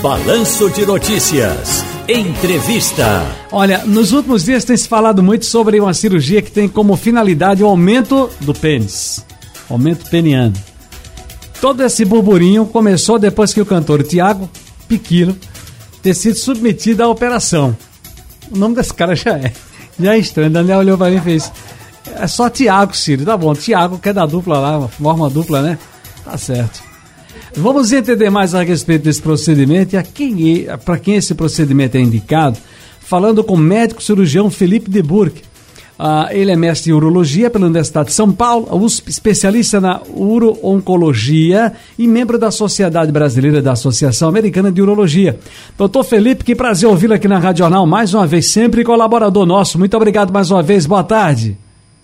Balanço de Notícias. Entrevista. Olha, nos últimos dias tem se falado muito sobre uma cirurgia que tem como finalidade o aumento do pênis. Aumento peniano. Todo esse burburinho começou depois que o cantor Thiago Piquilo ter sido submetido à operação. O nome desse cara já é estranho. Daniel olhou pra mim e fez: é só Thiago, Ciro. Tá bom, Thiago, que é da dupla lá, forma dupla, né? Tá certo. Vamos entender mais a respeito desse procedimento e para quem esse procedimento é indicado, falando com o médico cirurgião Felipe de Burck. Ele é mestre em urologia pela Universidade de São Paulo, especialista na uro-oncologia e membro da Sociedade Brasileira da Associação Americana de Urologia. Doutor Felipe, que prazer ouvi-lo aqui na Rádio Jornal, mais uma vez, sempre colaborador nosso. Muito obrigado mais uma vez, boa tarde.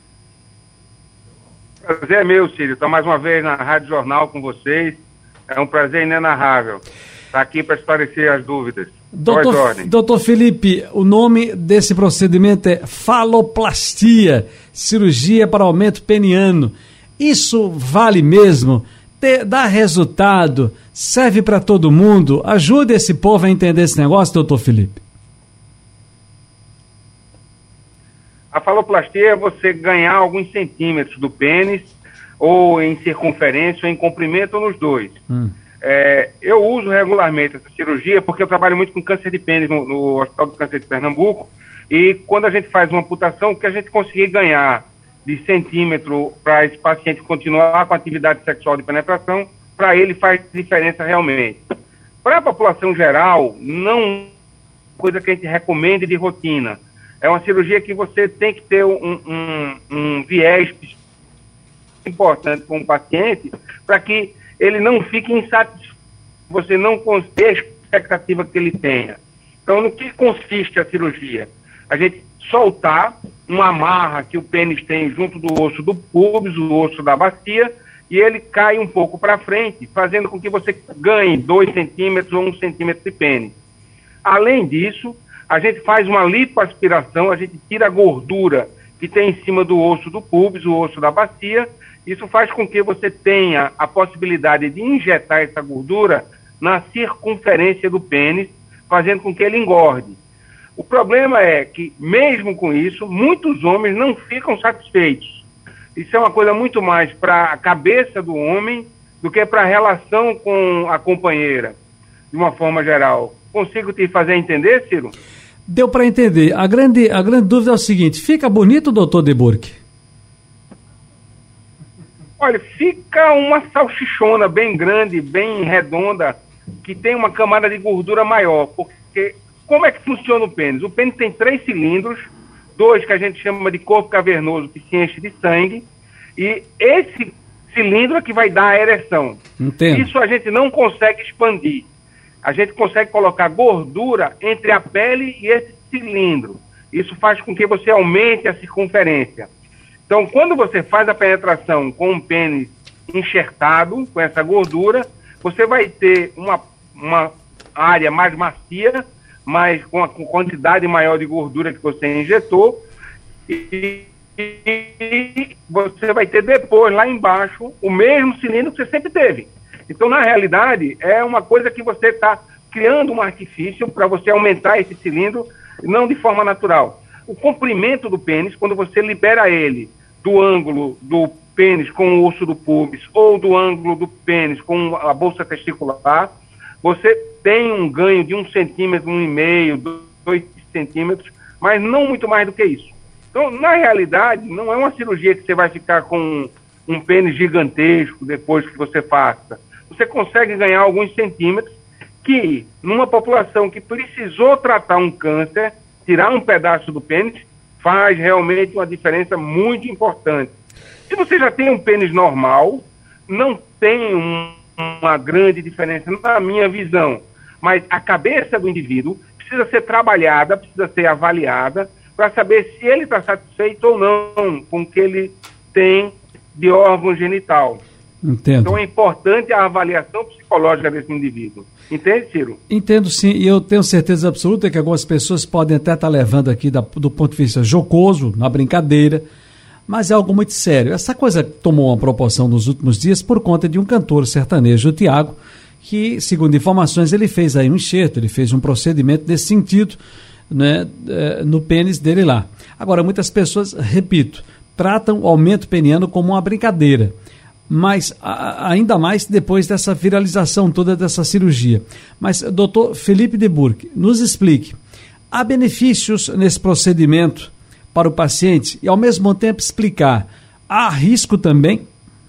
Prazer é meu, Círio, estou mais uma vez na Rádio Jornal com vocês. É um prazer inenarrável estar aqui para esclarecer as dúvidas. Doutor Felipe, o nome desse procedimento é faloplastia, cirurgia para aumento peniano. Isso vale mesmo? Dá resultado? Serve para todo mundo? Ajude esse povo a entender esse negócio, doutor Felipe. A faloplastia é você ganhar alguns centímetros do pênis, ou em circunferência, ou em comprimento, ou nos dois. Eu uso regularmente essa cirurgia porque eu trabalho muito com câncer de pênis no Hospital do Câncer de Pernambuco, e quando a gente faz uma amputação, o que a gente conseguir ganhar de centímetro para esse paciente continuar com a atividade sexual de penetração, para ele faz diferença realmente. Para a população geral, não é coisa que a gente recomende de rotina. É uma cirurgia que você tem que ter um viés importante com o paciente para que ele não fique insatisfeito, você não consiga a expectativa que ele tenha. Então, no que consiste a cirurgia? A gente soltar uma amarra que o pênis tem junto do osso do púbis, o osso da bacia, e ele cai um pouco para frente, fazendo com que você ganhe 2 centímetros ou 1 centímetro de pênis. Além disso, a gente faz uma lipoaspiração, a gente tira a gordura que tem em cima do osso do púbis, o osso da bacia. Isso faz com que você tenha a possibilidade de injetar essa gordura na circunferência do pênis, fazendo com que ele engorde. O problema é que, mesmo com isso, muitos homens não ficam satisfeitos. Isso é uma coisa muito mais para a cabeça do homem do que para a relação com a companheira, de uma forma geral. Consigo te fazer entender, Ciro? Deu para entender. A grande dúvida é o seguinte: fica bonito, doutor de Burck? Olha, fica uma salsichona bem grande, bem redonda, que tem uma camada de gordura maior. Porque como é que funciona o pênis? O pênis tem 3 cilindros, 2 que a gente chama de corpo cavernoso, que se enche de sangue, e esse cilindro é que vai dar a ereção. Entendo. Isso a gente não consegue expandir. A gente consegue colocar gordura entre a pele e esse cilindro. Isso faz com que você aumente a circunferência. Então, quando você faz a penetração com o pênis enxertado, com essa gordura, você vai ter uma área mais macia, mas com a quantidade maior de gordura que você injetou, e você vai ter depois, lá embaixo, o mesmo cilindro que você sempre teve. Então, na realidade, é uma coisa que você está criando um artifício para você aumentar esse cilindro, não de forma natural. O comprimento do pênis, quando você libera ele do ângulo do pênis com o osso do púbis ou do ângulo do pênis com a bolsa testicular, você tem um ganho de 1 centímetro, 1,5, 2 centímetros, mas não muito mais do que isso. Então, na realidade, não é uma cirurgia que você vai ficar com um pênis gigantesco depois que você faça. Você consegue ganhar alguns centímetros que, numa população que precisou tratar um câncer, tirar um pedaço do pênis, faz realmente uma diferença muito importante. Se você já tem um pênis normal, não tem uma grande diferença na minha visão, mas a cabeça do indivíduo precisa ser trabalhada, precisa ser avaliada, para saber se ele está satisfeito ou não com o que ele tem de órgão genital. Entendo. Então é importante a avaliação psicológica desse indivíduo. Entende, Ciro? Entendo sim, e eu tenho certeza absoluta que algumas pessoas podem até estar levando aqui do ponto de vista jocoso, na brincadeira, mas é algo muito sério. Essa coisa tomou uma proporção nos últimos dias por conta de um cantor sertanejo, o Thiago, que, segundo informações, ele fez aí um enxerto, ele fez um procedimento nesse sentido, né, no pênis dele lá. Agora, muitas pessoas, repito, tratam o aumento peniano como uma brincadeira, mas ainda mais depois dessa viralização toda dessa cirurgia. Mas, doutor Felipe de Burck, nos explique, há benefícios nesse procedimento para o paciente e, ao mesmo tempo, explicar, há risco também?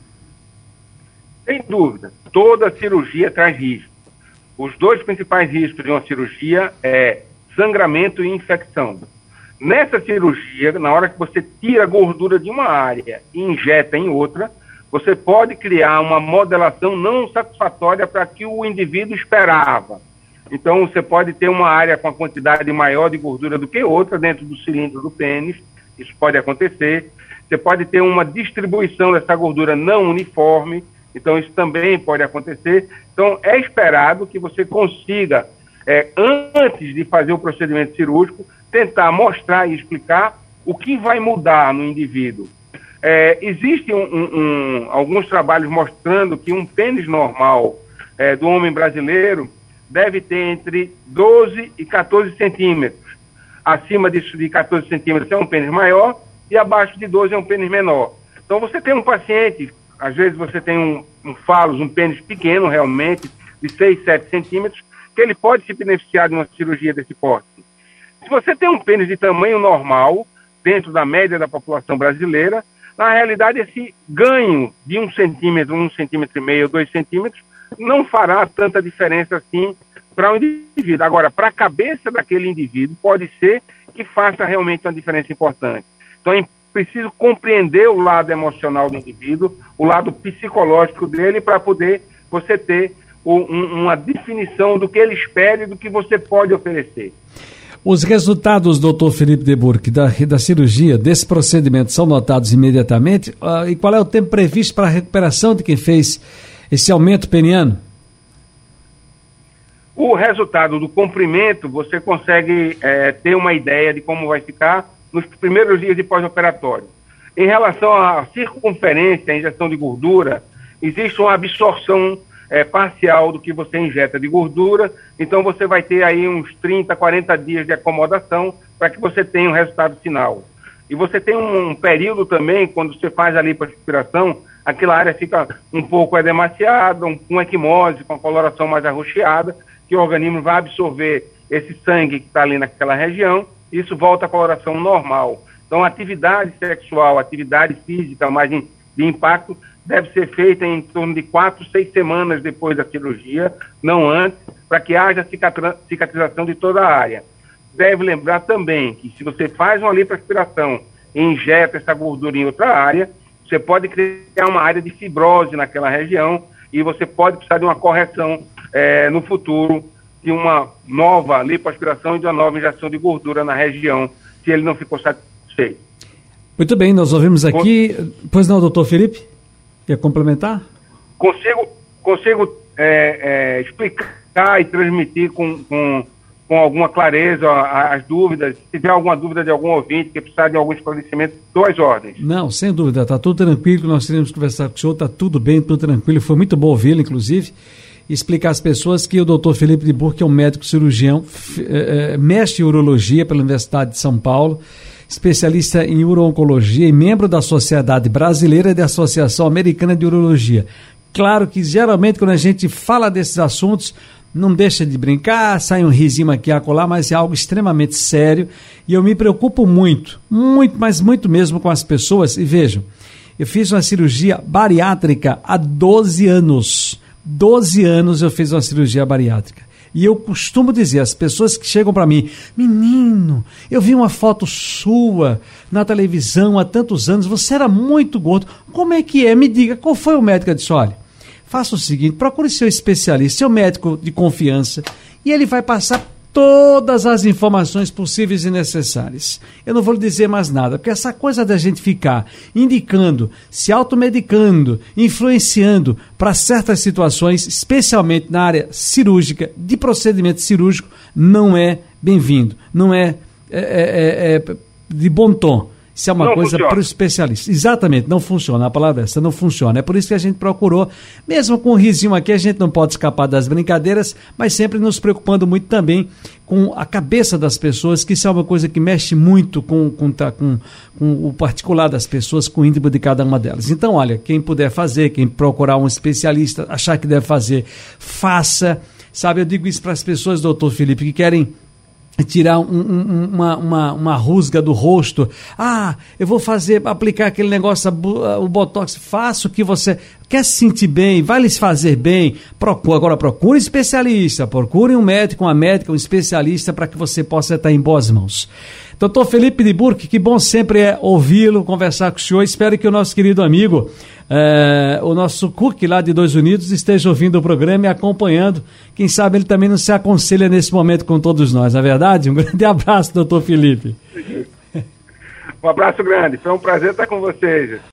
Sem dúvida, toda cirurgia traz risco. Os dois principais riscos de uma cirurgia é sangramento e infecção. Nessa cirurgia, na hora que você tira a gordura de uma área e injeta em outra, você pode criar uma modelação não satisfatória para que o indivíduo esperava. Então, você pode ter uma área com a quantidade maior de gordura do que outra dentro do cilindro do pênis, isso pode acontecer. Você pode ter uma distribuição dessa gordura não uniforme, então isso também pode acontecer. Então, é esperado que você consiga, antes de fazer o procedimento cirúrgico, tentar mostrar e explicar o que vai mudar no indivíduo. Existem alguns trabalhos mostrando que um pênis normal do homem brasileiro deve ter entre 12 e 14 centímetros. Acima disso de 14 centímetros é um pênis maior e abaixo de 12 é um pênis menor. Então você tem um paciente, às vezes você tem um falus, um pênis pequeno realmente, de 6, 7 centímetros, que ele pode se beneficiar de uma cirurgia desse porte. Se você tem um pênis de tamanho normal, dentro da média da população brasileira, na realidade esse ganho de 1 centímetro, 1,5 centímetros, 2 centímetros, não fará tanta diferença assim para o indivíduo. Agora, para a cabeça daquele indivíduo, pode ser que faça realmente uma diferença importante. Então, é preciso compreender o lado emocional do indivíduo, o lado psicológico dele, para poder você ter uma definição do que ele espera e do que você pode oferecer. Os resultados, doutor Felipe de Burck, da cirurgia, desse procedimento, são notados imediatamente? E qual é o tempo previsto para a recuperação de quem fez esse aumento peniano? O resultado do comprimento, você consegue ter uma ideia de como vai ficar nos primeiros dias de pós-operatório. Em relação à circunferência, a injeção de gordura, existe uma absorção parcial do que você injeta de gordura, então você vai ter aí uns 30, 40 dias de acomodação para que você tenha um resultado final. E você tem um período também, quando você faz a lipoaspiração, aquela área fica um pouco edemaciada, com equimose, com a coloração mais arroxeada, que o organismo vai absorver esse sangue que está ali naquela região, e isso volta à coloração normal. Então, atividade sexual, atividade física mais de impacto, deve ser feita em torno de 4, 6 semanas depois da cirurgia, não antes, para que haja cicatrização de toda a área. Deve lembrar também que se você faz uma lipoaspiração e injeta essa gordura em outra área, você pode criar uma área de fibrose naquela região e você pode precisar de uma correção no futuro, de uma nova lipoaspiração e de uma nova injeção de gordura na região, se ele não ficou satisfeito. Muito bem, nós ouvimos aqui... Pois não, doutor Felipe? Quer complementar? Consigo explicar e transmitir com alguma clareza as dúvidas. Se tiver alguma dúvida de algum ouvinte que precisar de algum esclarecimento, dou as ordens. Não, sem dúvida, está tudo tranquilo, nós teríamos conversar com o senhor, está tudo bem, tudo tranquilo, foi muito bom ouvi-lo, inclusive, e explicar às pessoas que o doutor Felipe de Burck é um médico cirurgião, mestre em urologia pela Universidade de São Paulo, especialista em uro-oncologia e membro da Sociedade Brasileira de Associação Americana de Urologia. Claro que, geralmente, quando a gente fala desses assuntos, não deixa de brincar, sai um risinho aqui e acolá, mas é algo extremamente sério e eu me preocupo muito, mas muito mesmo com as pessoas. E vejam, eu fiz uma cirurgia bariátrica há 12 anos. 12 anos eu fiz uma cirurgia bariátrica. E eu costumo dizer, as pessoas que chegam para mim, menino, eu vi uma foto sua na televisão há tantos anos, você era muito gordo, como é que é? Me diga, qual foi o médico? Eu disse, olha, faça o seguinte, procure seu especialista, seu médico de confiança, e ele vai passar todas as informações possíveis e necessárias. Eu não vou lhe dizer mais nada, porque essa coisa da gente ficar indicando, se automedicando, influenciando para certas situações, especialmente na área cirúrgica, de procedimento cirúrgico, não é bem-vindo, não é de bom tom. Isso é uma coisa para o especialista. Exatamente, não funciona. A palavra essa não funciona. É por isso que a gente procurou, mesmo com um risinho aqui, a gente não pode escapar das brincadeiras, mas sempre nos preocupando muito também com a cabeça das pessoas, que isso é uma coisa que mexe muito com o particular das pessoas, com o íntimo de cada uma delas. Então, olha, quem puder fazer, quem procurar um especialista, achar que deve fazer, faça. Sabe, eu digo isso para as pessoas, doutor Felipe, que querem tirar uma rusga do rosto. Eu vou aplicar aquele negócio, o Botox. Faça o que você quer se sentir bem, vai lhes fazer bem. Agora procure um especialista, procure um médico, uma médica, um especialista, para que você possa estar em boas mãos. Doutor Felipe de Burque, que bom sempre é ouvi-lo, conversar com o senhor. Espero que o nosso querido amigo, o nosso Cook lá de 2 Unidos, esteja ouvindo o programa e acompanhando. Quem sabe ele também não se aconselha nesse momento com todos nós, não é verdade? Um grande abraço, doutor Felipe. Um abraço grande, foi um prazer estar com vocês.